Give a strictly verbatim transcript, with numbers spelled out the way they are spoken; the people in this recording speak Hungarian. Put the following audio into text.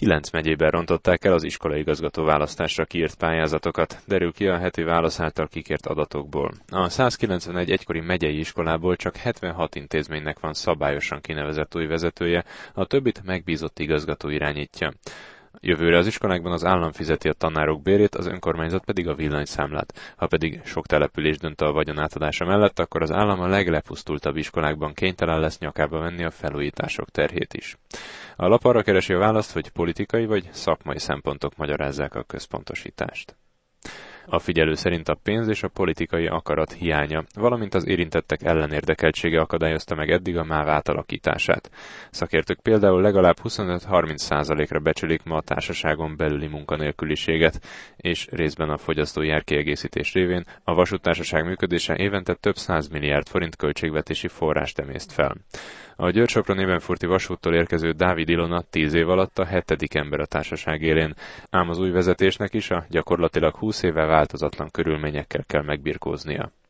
Kilenc megyében rontották el az iskolaigazgató választásra kiírt pályázatokat, derül ki a heti válasz által kikért adatokból. A százkilencvenegy egykori megyei iskolából csak hetvenhat intézménynek van szabályosan kinevezett új vezetője, a többit megbízott igazgató irányítja. Jövőre az iskolákban az állam fizeti a tanárok bérét, az önkormányzat pedig a villanyszámlát. Ha pedig sok település dönt a vagyon átadása mellett, akkor az állam a leglepusztultabb iskolákban kénytelen lesz nyakába venni a felújítások terhét is. A lap arra keresi a választ, hogy politikai vagy szakmai szempontok magyarázzák a központosítást. A figyelő szerint a pénz és a politikai akarat hiánya, valamint az érintettek ellenérdekeltsége akadályozta meg eddig a MÁV átalakítását. Szakértők például legalább huszonöt-harminc százalékra becsülik ma a társaságon belüli munkanélküliséget, és részben a fogyasztói árkiegészítés révén a vasúttársaság működése évente több száz milliárd forint költségvetési forrást emészt fel. A Győr-Sopron-Ebenfurti vasúttól érkező Dávid Ilona tíz év alatt a hetedik ember a társaság élén, ám az új vezetésnek is a gyakorlatilag húsz éve változatlan körülményekkel kell megbirkóznia.